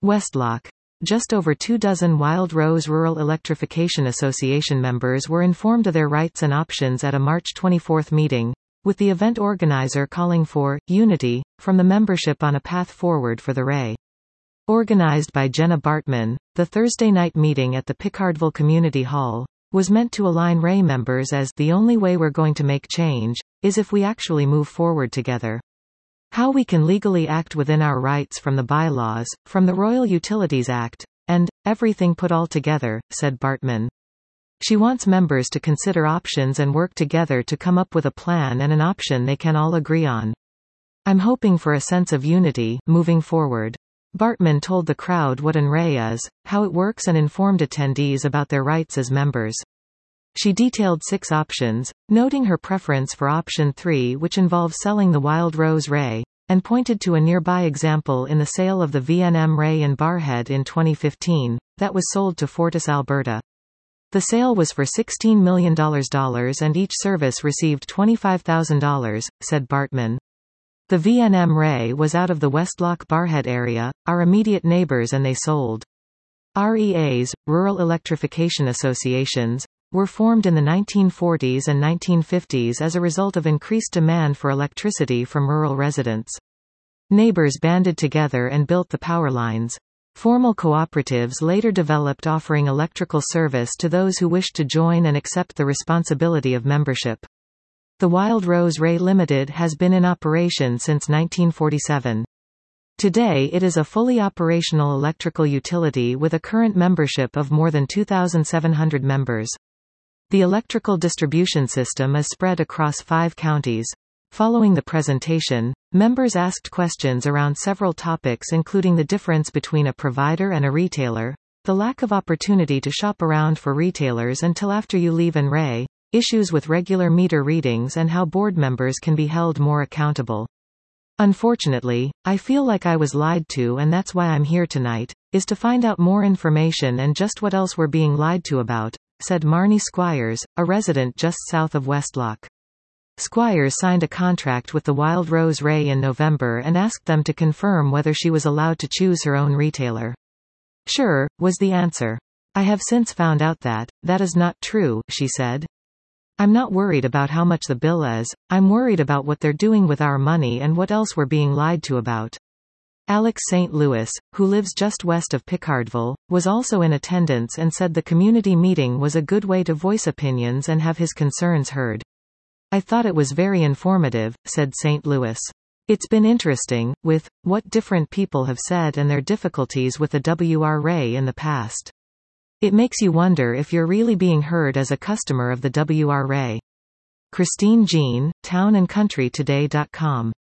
Westlock. Just over 24 Wild Rose Rural Electrification Association members were informed of their rights and options at a March 24 meeting, with the event organizer calling for unity from the membership on a path forward for the RE. Organized by Jenna Bartman, the Thursday night meeting at the Pickardville Community Hall was meant to align RE members as the only way we're going to make change is if we actually move forward together. How we can legally act within our rights from the bylaws, from the Royal Utilities Act, and everything put all together, said Bartman. She wants members to consider options and work together to come up with a plan and an option they can all agree on. I'm hoping for a sense of unity moving forward. Bartman told the crowd what an RE is, how it works, and informed attendees about their rights as members. She detailed 6 options, noting her preference for option 3, which involves selling the Wild Rose RE, and pointed to a nearby example in the sale of the VNM RE in Barrhead in 2015, that was sold to Fortis Alberta. The sale was for $16 million and each service received $25,000, said Bartman. The VNM RE was out of the Westlock Barrhead area, our immediate neighbors, and they sold. REAs, Rural Electrification Associations, were formed in the 1940s and 1950s as a result of increased demand for electricity from rural residents. Neighbors banded together and built the power lines. Formal cooperatives later developed, offering electrical service to those who wished to join and accept the responsibility of membership. The Wild Rose RE Limited has been in operation since 1947. Today it is a fully operational electrical utility with a current membership of more than 2,700 members. The electrical distribution system is spread across 5 counties. Following the presentation, members asked questions around several topics, including the difference between a provider and a retailer, the lack of opportunity to shop around for retailers until after you leave an RE, issues with regular meter readings, and how board members can be held more accountable. Unfortunately, I feel like I was lied to, and that's why I'm here tonight, is to find out more information and just what else we're being lied to about, said Marnie Squires, a resident just south of Westlock. Squires signed a contract with the Wild Rose RE in November and asked them to confirm whether she was allowed to choose her own retailer. Sure, was the answer. I have since found out that is not true, she said. I'm not worried about how much the bill is, I'm worried about what they're doing with our money and what else we're being lied to about. Alex St. Louis, who lives just west of Pickardville, was also in attendance and said the community meeting was a good way to voice opinions and have his concerns heard. I thought it was very informative, said St. Louis. It's been interesting, with what different people have said and their difficulties with the WRA in the past. It makes you wonder if you're really being heard as a customer of the WRA. Christine Jean, townandcountrytoday.com.